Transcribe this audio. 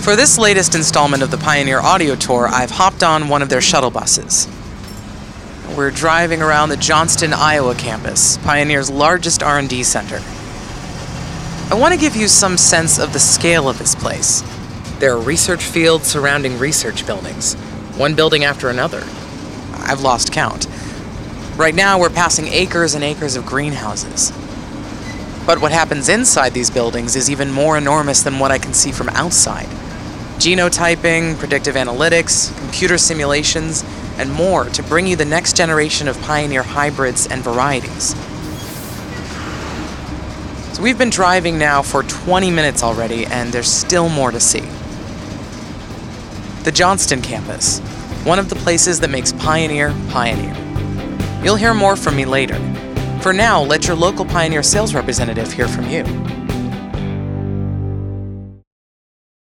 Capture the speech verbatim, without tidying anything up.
For this latest installment of the Pioneer Audio Tour, I've hopped on one of their shuttle buses. We're driving around the Johnston, Iowa campus, Pioneer's largest R and D center. I want to give you some sense of the scale of this place. There are research fields surrounding research buildings, one building after another. I've lost count. Right now, we're passing acres and acres of greenhouses. But what happens inside these buildings is even more enormous than what I can see from outside. Genotyping, predictive analytics, computer simulations, and more to bring you the next generation of Pioneer hybrids and varieties. So we've been driving now for twenty minutes already, and there's still more to see. The Johnston campus, one of the places that makes Pioneer, Pioneer. You'll hear more from me later. For now, let your local Pioneer sales representative hear from you.